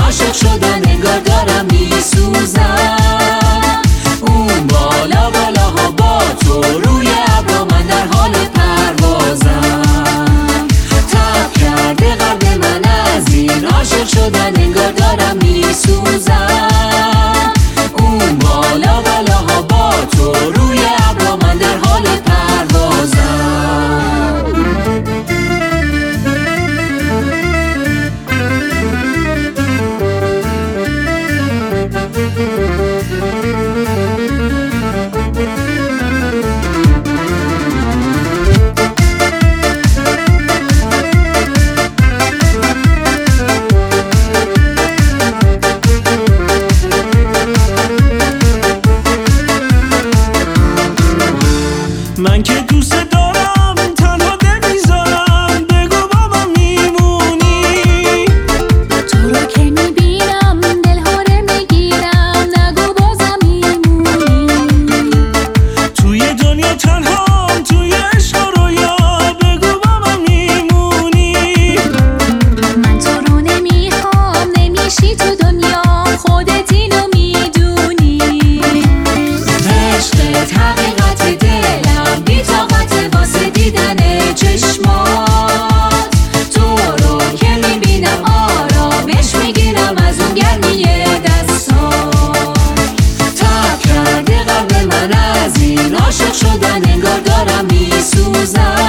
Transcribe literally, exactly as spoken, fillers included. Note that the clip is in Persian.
عاشق شدن انگار دارم میسوزم. اون بالا بالاها با تو روی ابرا، من در حال پروازم. تب کرده قلب من از این عاشق شدن انگار دارم میسوزم. اون بالا بالاها با تو روی ابرا، من در حال پروازم. من که دوست دارم تنها نمیذارم، بگو با من میمونی. تو رو که میبینم دلهاره میگیرم، نگو بازم میمونی. توی دنیا تنهام توی عشق و رویا، بگو با من میمونی. من تو رو نمیخوام، نمیشی تو دنیا، خودت اینو میدونی. عشقت حقیقت دلم، بی طاقت واسه دیدن چشمات. تو رو که میبینم آرامش میگیرم از اون گرمی دستات. تب کرده قلب من از این عاشق شدن انگار دارم میسوزم.